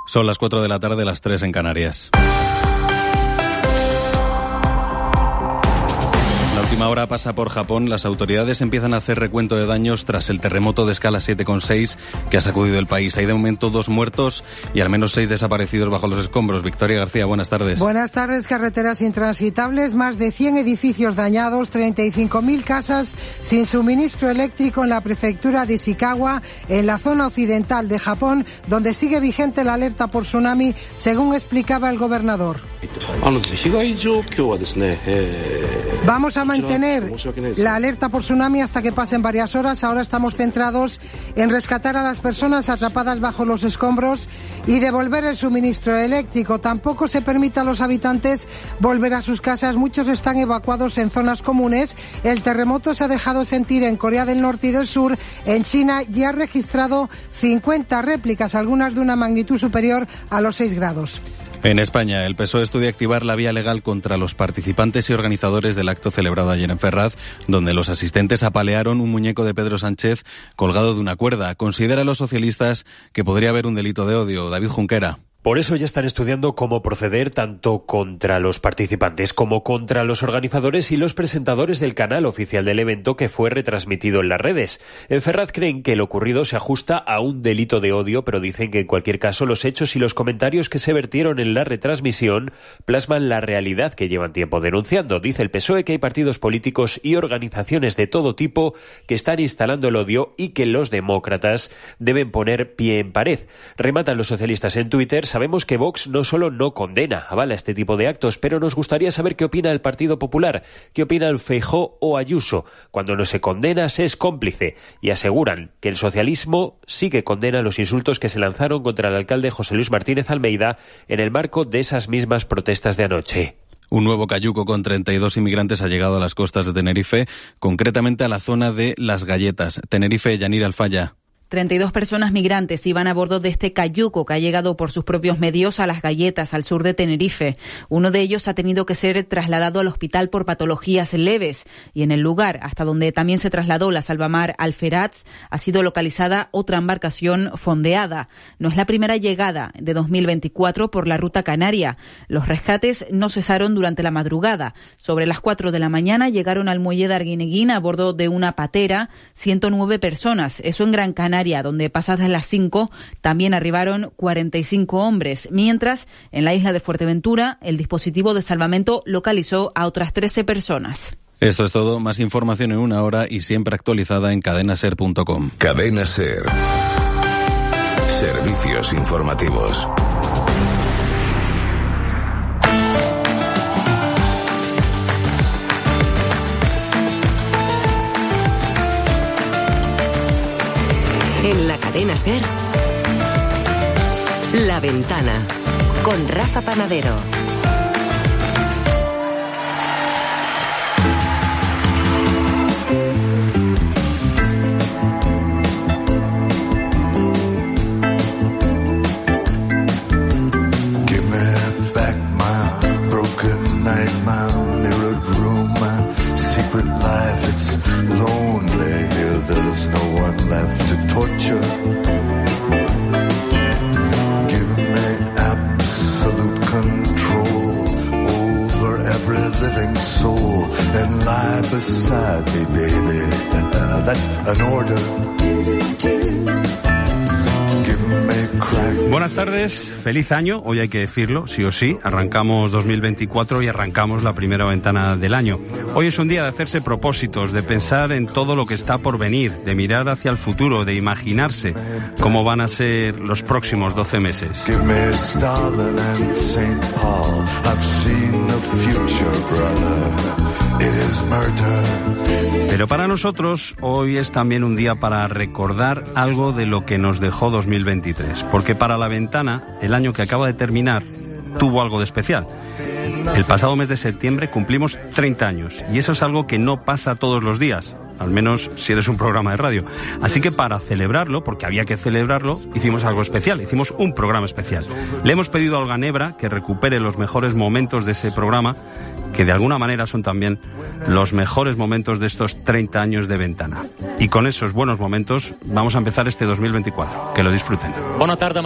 Son las 4 de la tarde, las 3 en Canarias. La última hora pasa por Japón. Las autoridades empiezan a hacer recuento de daños tras el terremoto de escala 7,6 que ha sacudido el país. Hay de momento 2 muertos y al menos 6 desaparecidos bajo los escombros. Victoria García, buenas tardes. Buenas tardes. Carreteras intransitables, más de 100 edificios dañados, 35.000 casas sin suministro eléctrico en la prefectura de Ishikawa, en la zona occidental de Japón, donde sigue vigente la alerta por tsunami, según explicaba el gobernador. Vamos a mantener la alerta por tsunami hasta que pasen varias horas. Ahora estamos centrados en rescatar a las personas atrapadas bajo los escombros y devolver el suministro eléctrico. Tampoco se permite a los habitantes volver a sus casas. Muchos están evacuados en zonas comunes. El terremoto se ha dejado sentir en Corea del Norte y del Sur. En China ya ha registrado 50 réplicas, algunas de una magnitud superior a los 6 grados. En España, el PSOE estudia activar la vía legal contra los participantes y organizadores del acto celebrado ayer en Ferraz, donde los asistentes apalearon un muñeco de Pedro Sánchez colgado de una cuerda. Consideran los socialistas que podría haber un delito de odio. David Junquera. Por eso ya están estudiando cómo proceder tanto contra los participantes como contra los organizadores y los presentadores del canal oficial del evento que fue retransmitido en las redes. En Ferraz creen que lo ocurrido se ajusta a un delito de odio, pero dicen que en cualquier caso los hechos y los comentarios que se vertieron en la retransmisión plasman la realidad que llevan tiempo denunciando. Dice el PSOE que hay partidos políticos y organizaciones de todo tipo que están instalando el odio y que los demócratas deben poner pie en pared. Rematan los socialistas en Twitter: sabemos que Vox no solo no condena, avala este tipo de actos, pero nos gustaría saber qué opina el Partido Popular, qué opinan Feijóo o Ayuso. Cuando no se condena, se es cómplice. Y aseguran que el socialismo sí que condena los insultos que se lanzaron contra el alcalde José Luis Martínez Almeida en el marco de esas mismas protestas de anoche. Un nuevo cayuco con 32 inmigrantes ha llegado a las costas de Tenerife, concretamente a la zona de Las Galletas. Tenerife, Yanira Alfaya. 32 personas migrantes iban a bordo de este cayuco que ha llegado por sus propios medios a Las Galletas, al sur de Tenerife. Uno de ellos ha tenido que ser trasladado al hospital por patologías leves y en el lugar, hasta donde también se trasladó la salvamar Alferaz, ha sido localizada otra embarcación fondeada. No es la primera llegada de 2024 por la ruta canaria. Los rescates no cesaron durante la madrugada. Sobre las 4 de la mañana llegaron al muelle de Arguineguín a bordo de una patera 109 personas, eso en Gran Canaria, donde pasadas las 5 también arribaron 45 hombres, mientras en la isla de Fuerteventura el dispositivo de salvamento localizó a otras 13 personas. Esto es todo, más información en una hora y siempre actualizada en cadenaser.com. Cadena Ser. Servicios informativos. En la Cadena Ser, La Ventana, con Rafa Panadero. Give me back my broken night, my mirrored room, my secret life. It's lonely here, there's no one left to torture. Give me absolute control over every living soul. Then lie beside me, baby. That's an order. Buenas tardes, feliz año, hoy hay que decirlo, sí o sí, arrancamos 2024 y arrancamos la primera ventana del año. Hoy es un día de hacerse propósitos, de pensar en todo lo que está por venir, de mirar hacia el futuro, de imaginarse cómo van a ser los próximos 12 meses. Pero para nosotros hoy es también un día para recordar algo de lo que nos dejó 2023, porque para La Ventana, el año que acaba de terminar tuvo algo de especial. El pasado mes de septiembre cumplimos 30 años y eso es algo que no pasa todos los días, al menos si eres un programa de radio. Así que para celebrarlo, porque había que celebrarlo, hicimos algo especial, hicimos un programa especial. Le hemos pedido a Olga Nebra que recupere los mejores momentos de ese programa, que de alguna manera son también los mejores momentos de estos 30 años de Ventana. Y con esos buenos momentos vamos a empezar este 2024. Que lo disfruten. Buenas tardes.